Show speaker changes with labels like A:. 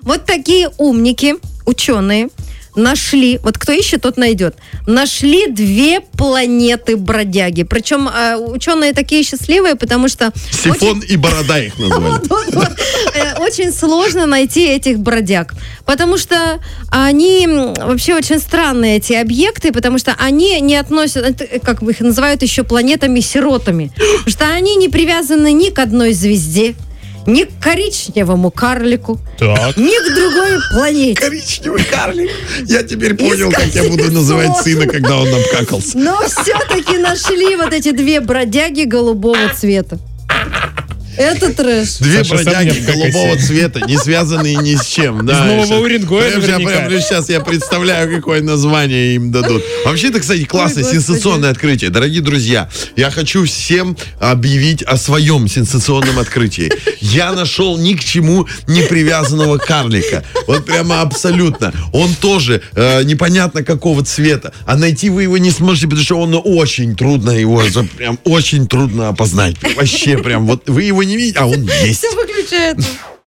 A: Вот такие умники, ученые, нашли, вот кто ищет, тот найдет, нашли 2 планеты-бродяги. Причем ученые такие счастливые, потому что...
B: Сифон и Борода их назвали.
A: Очень сложно найти этих бродяг, потому что они вообще очень странные, эти объекты, потому что они не относят, как их называют еще, планетами-сиротами, потому что они не привязаны ни к одной звезде, ни к коричневому карлику, ни к другой планете.
B: Коричневый карлик. Я теперь понял, как я буду называть сына, когда он обкакался.
A: Но все-таки нашли вот эти 2 бродяги голубого цвета. Это трэш.
B: 2 бродяги голубого цвета, не связанные ни с чем. Да,
C: из Нового Уренгоя
B: прямо сейчас я представляю, какое название им дадут. Вообще-то, кстати, классное, сенсационное открытие. Дорогие друзья, я хочу всем объявить о своем сенсационном открытии. Я нашел ни к чему не привязанного карлика. Вот прямо абсолютно. Он тоже непонятно какого цвета. А найти вы его не сможете, потому что он очень трудно его, прям очень трудно опознать. Вообще прям, вот вы его не видите, а он есть.
A: Все выключается.